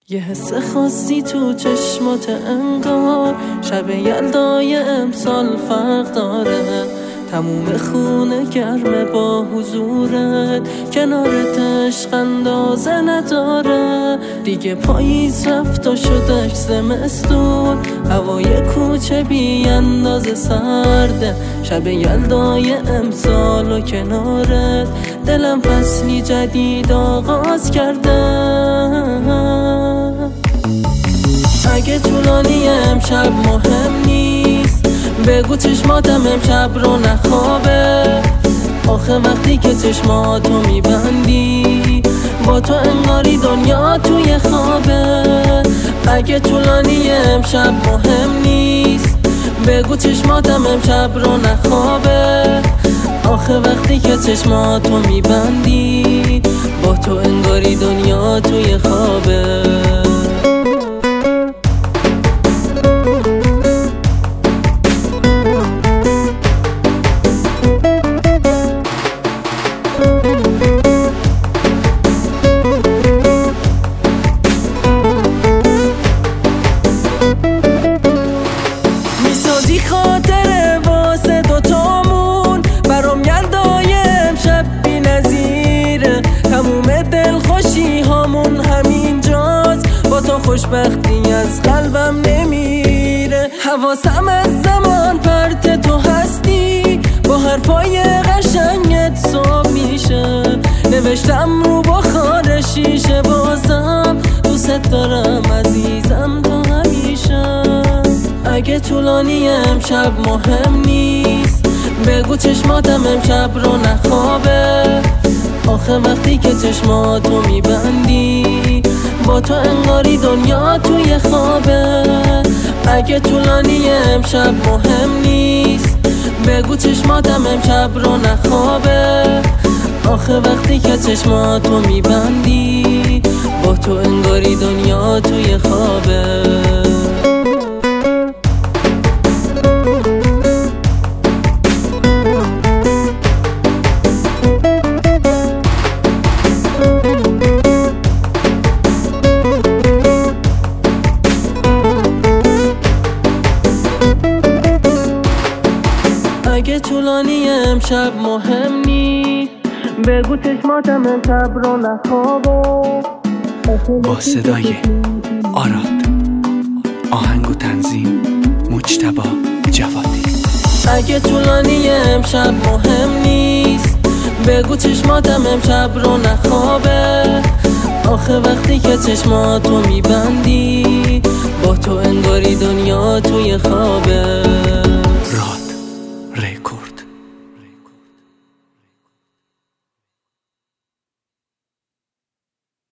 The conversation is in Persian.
یه حس خاصی تو چشمات انگار شب یلدای امسال فرق داره. تموم خونه گرمه با حضورت، کنارت عشق اندازه نداره. دیگه پاییز رفت و شدش زمستون، هوای کوچه بی اندازه سرده. شب یلدای امسال و کنارت دلم فصلی جدید آغاز کرده. اگه طولانی امشب مهم نیست، بگو چشماتم امشب رو نخوابه. آخه وقتی که چشماتو میبندی، با تو انگاری دنیا توی خوابه. اگه طولانی امشب مهم نیست، بگو چشماتم امشب رو نخوابه. آخه وقتی که چشماتو میبندی، با تو انگاری دنیا توی خوابه. میسازی خاطره واسه دوتامون، برام یلدای امشب بی نظیره. تموم دلخوشی هامون همینجاست، با تو خوشبختی از قلبم نمیره. حواسم از زمان پرت تو هستی، با حرفای قشنگت صبح میشه. نوشتم رو بخار شیشه بازم، دوست دارم عزیزم تو همیشه. اگه طولانی امشب مهم نیست، بگو چشماتم امشب رو نخوابه. آخه وقتی که چشماتو میبندی، با تو انگاری دنیا توی خوابه. اگه طولانی امشب مهم نیست، بگو چشماتم امشب رو نخوابه. آخه وقتی که چشماتو میبندی، با تو انگاری دنیا توی خوابه. اگه طولانی امشب مهم نیست، بگو چشماتم امشب رو نخوابه. با صدای آراد، آهنگ و تنظیم مجتبی جوادی. اگه طولانی امشب مهم نیست، بگو چشماتم امشب رو نخوابه. آخه وقتی که چشماتو میبندی، با تو انگاری دنیا توی خوابه.